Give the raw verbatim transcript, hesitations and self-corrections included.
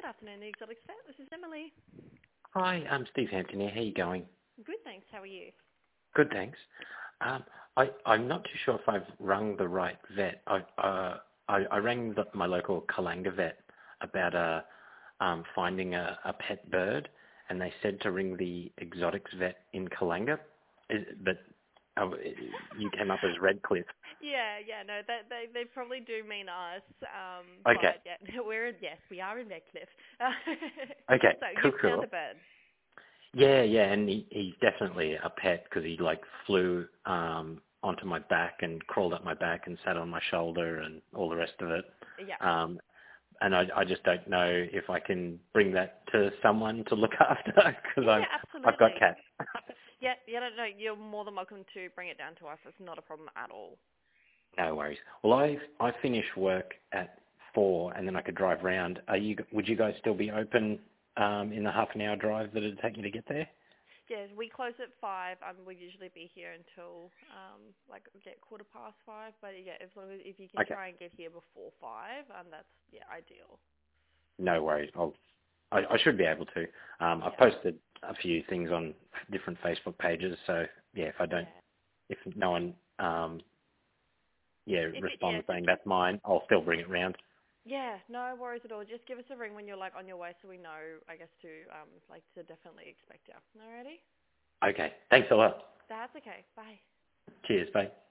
afternoon, the Exotic Set. This is Emily. Hi, I'm Steve Hampton here. How you going? Good, thanks. How are you? Good, thanks. Um, I, I'm not too sure if I've rung the right vet. I, uh, I, I rang the, my local Kalanga vet about uh, um, finding a, a pet bird, and they said to ring the exotics vet in Kalanga, Is- but uh, you came up as Redcliffe. Yeah, yeah, no, they they, they probably do mean us, um, Okay, but yeah, we're in, yes, we are in Redcliffe. okay, So cool, you've found cool. a bird. Yeah, yeah, and he, he's definitely a pet because he like flew um, onto my back and crawled up my back and sat on my shoulder and all the rest of it. Yeah, Um, and I, I just don't know if I can bring that to someone to look after because yeah, I'm yeah, I've got absolutely. cats. Yeah, yeah, no, no, you're more than welcome to bring it down to us. It's not a problem at all. No worries. Well, I I finish work at four and then I could drive round. Are you? Would you guys still be open um, in the half an hour drive that it'd take me to get there? Yeah, we close at five. Um, we usually be here until um, like get quarter past five. But yeah, as long as if you can Okay. try and get here before five, um, that's yeah ideal. No worries. I'll I, I should be able to. Um, I've Yeah, posted a few things on different Facebook pages, so yeah, if I don't, yeah. if no one, um, yeah, If it, yeah, responds just saying that's mine, I'll still bring it round. yeah, no worries at all. Just give us a ring when you're like on your way, so we know, I guess, to um like to definitely expect you. Alrighty, Okay, thanks a lot. that's okay. Bye. Cheers, bye.